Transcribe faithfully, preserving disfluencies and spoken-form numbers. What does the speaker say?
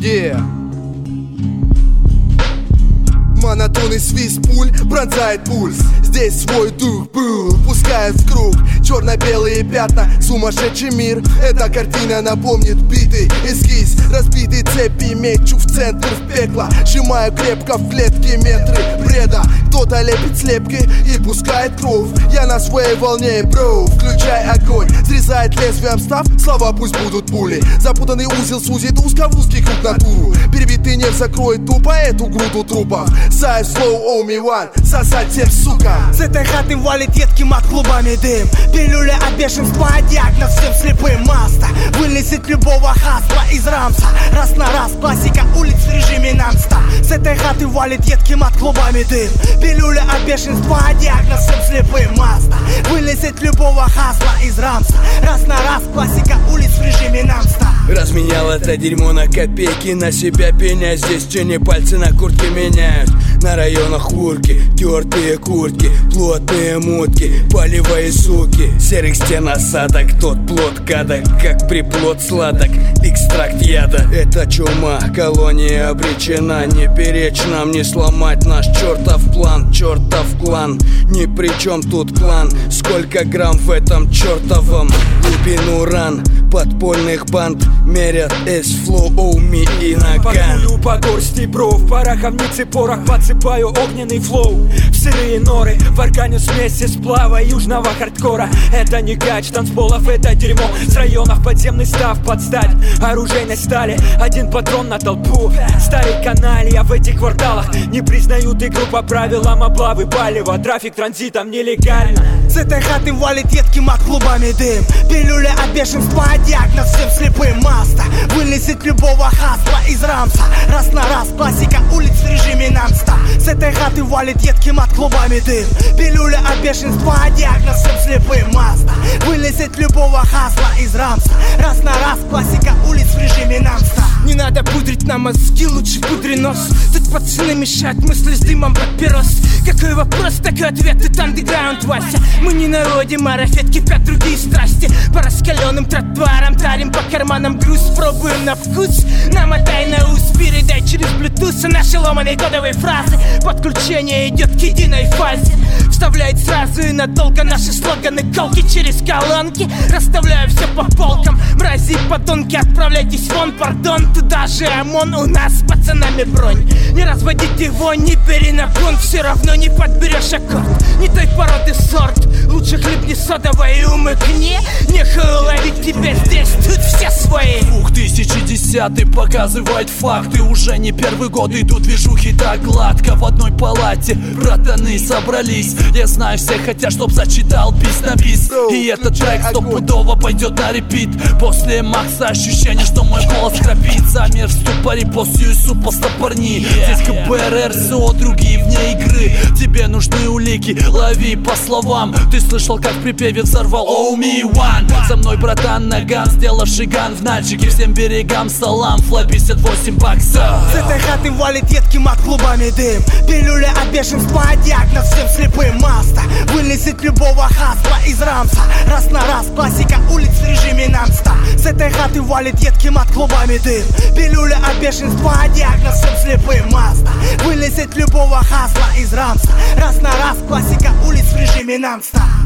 Yeah. Монотонный свист пуль пронзает пульс. Здесь свой дух был, пускает в круг черно-белые пятна, сумасшедший мир. Эта картина напомнит битый эскиз. Разбитые цепи мечу в центр в пекло. Сжимаю крепко в клетке метры бреда. Кто-то лепит слепки и пускает кровь. Я на своей волне, бро, включай огонь. Срезает лезвием став, слова пусть будут пули. Запутанный узел сузит узко в узкий круг натуру. Перебитый нерв закроет тупо эту груду трупов. Сай slow, оми one, сосать всем, сука. С этой хаты валит едкий мат, клубами дым. Пилюля от бешенства, диагноз всем слепым. Маста вылезет любого хасла из рамса. Раз на раз, классика улиц в режиме нон-стоп. С этой хаты валит едкий мат, клубами дым. Пилюля от бешенства, диагноз всем слепым. Маста вылезет любого хасла из рамса. Раз на раз, классика улиц в режиме нон-стоп. Разменял это дерьмо на копейки, на себя пеня. Здесь тени пальцы на куртке меняют. На районах урки, тертые куртки, плотные мутки, полевые суки. Серых стен осадок, тот плод кадок, как приплод сладок, экстракт яда. Это чума, колония обречена. Не перечь нам, не сломать наш чертов план, чертов клан. Ни при чем тут клан, сколько грамм в этом чертовом глубину ран. Подпольных банд мерят S-Flow, Оми и Наган. Патрулю по горсти бро, в пороховнице порох подсыпаю огненный флоу. В сырые норы, в органе смеси сплава южного хардкора. Это не кач танцполов, это дерьмо. С районов подземный став под стать оружейной стали. Один патрон на толпу, старый каналья в этих кварталах. Не признают игру по правилам облавы палева. Трафик транзитом нелегально. С этой хаты валит едкий мат, клубами дым. Пилюля от бешенства, диагноз всем слепым. Маста вылезет любого хасла из рамса. Раз на раз, классика улиц в режиме нон-стоп. С этой хаты валит едкий мат, клубами дым. Пилюля от бешенства, диагноз всем слепым. Маста вылезет любого хасла из рамса. Раз на раз, классика улиц в режиме нон-стоп. Не надо пудрить на мозги, лучше пудри нос. Тут пацаны мешают мысли с дымом папирос. Какой вопрос, такой ответ, это андеграунд, Вася. Мы не народим, марафет, кипят другие страсти. По раскаленным тротуарам тарим по карманам груз. Пробуем на вкус, намотай на ус. Передай через Bluetooth наши ломаные кодовые фразы. Подключение идет к единой фазе. Вставляет сразу и надолго наши слоганы, колки через колонки. Расставляю все по полкам. Мрази, подонки, отправляйтесь вон, пардон. Туда же ОМОН, у нас с пацанами бронь. Не разводите вонь, не бери на гон. Все равно не подберешь аккорд. Не той породы сорт. Лучше хлебни содовой и умыкни. Нехуй ловить тебя здесь, тут все свои. двухтысячи показывает факты. Уже не первый год идут движухи так гладко. В одной палате братаны собрались. Я знаю, все хотят, чтоб зачитал бис на бис. И этот трек стопудово пойдет на репит. После Макса ощущение, что мой голос храпит. Замер в ступоре, после Юсу постопорни. Здесь КПРР, СО, другие вне игры. Тебе нужны улики, лови по словам. Ты слышал, как в припеве взорвал Оми One. За мной братан Наган, сделавший ган в нальчике. Всем берегам салам, флэ пятьдесят восемь баксов. С этой хаты валит едкий мат, клубами дым. Пилюля от бешенства, диагноз всем слепым. Маста вылезет любого хасла из рамса. Раз на раз, классика улиц в режиме нон-стоп. С этой хаты валит едкий мат, клубами дым. Пилюля от бешенства, диагноз всем слепым. Маста вылезет любого хасла из рамса. Раз на раз, классика улиц в режиме нон-стоп.